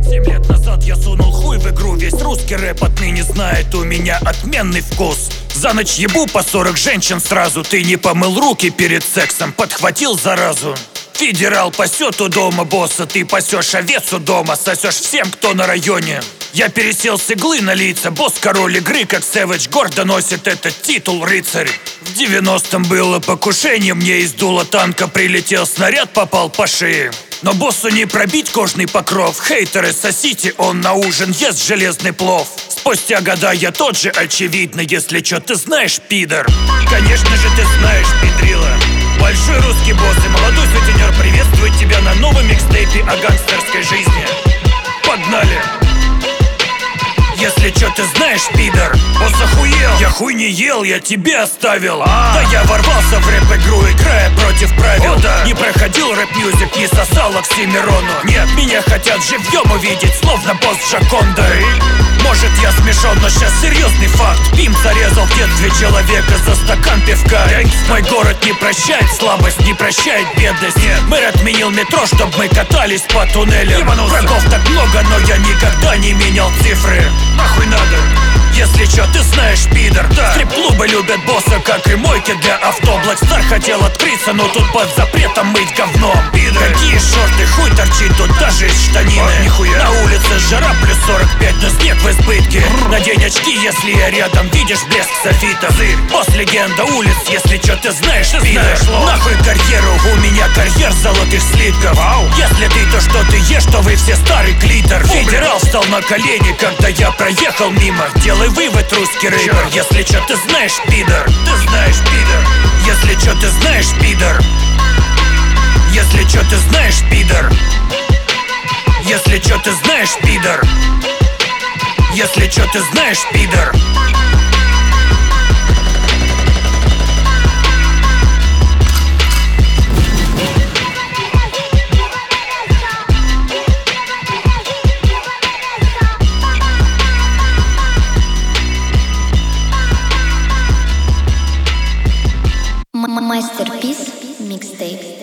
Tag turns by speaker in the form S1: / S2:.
S1: 7 лет назад я сунул хуй в игру. Весь русский рэп отныне знает, у меня отменный вкус. За ночь ебу по 40 женщин сразу. Ты не помыл руки перед сексом, подхватил заразу. Федерал пасет у дома босса, ты пасешь овец у дома, сосешь всем, кто на районе. Я пересел с иглы на лица, босс король игры, как Сэвидж гордо носит этот титул рыцарь. В 90-м было покушение, мне из дула танка прилетел снаряд, попал по шее. Но боссу не пробить кожный покров, хейтеры сосите, он на ужин ест железный плов. Спустя года я тот же, очевидно, если чё ты знаешь, пидор. Конечно же ты знаешь, пидрила. Большой русский босс и молодой сутенер приветствует тебя на новом микстейпе о гангстерской жизни. Погнали! Если чё ты знаешь, пидор, босс охуел. Я хуй не ел, я тебе оставил. Да я ворвался в рэп-игру, играя против правил. Не проходил рэп-мьюзик, не сосал Оксимирону. Нет, меня хотят живьем увидеть, словно босс Джаконда. Может я смешон, но сейчас серьезный факт. Пим зарезал в детстве человека за стакан пивка. Мой город не прощает слабость, не прощает бедность. Мэр отменил метро, чтоб мы катались по туннелям. Врагов так много, но я никогда не менял цифры. Нахуй надо? Если чё, ты знаешь, пидор, да. Стрип-клубы любят босса, как и мойки для авто. Блэкстар хотел открыться, но тут под запретом мыть говном. Пидор. Какие шорты, хуй торчит тут даже из штанины. Нихуя. На улице жара плюс 45, но снег в избытке. Надень очки, если я рядом, видишь блеск софита. Босс легенда улиц, если чё, ты знаешь, пидор. Нахуй карьеру, у меня карьер золотых слитков. Если ты то, что ты ешь, то вы все старый клитор. Федерал встал на колени, когда я проехал мимо. Делай вывод, русский рэпер. Если чё, ты знаешь, пидор. Ты знаешь, пидор. Если чё, ты знаешь, пидор. Если чё, ты знаешь, пидор. Если чё, ты знаешь, пидор. Если чё, ты знаешь, пидор.
S2: Мастерпис микстейп.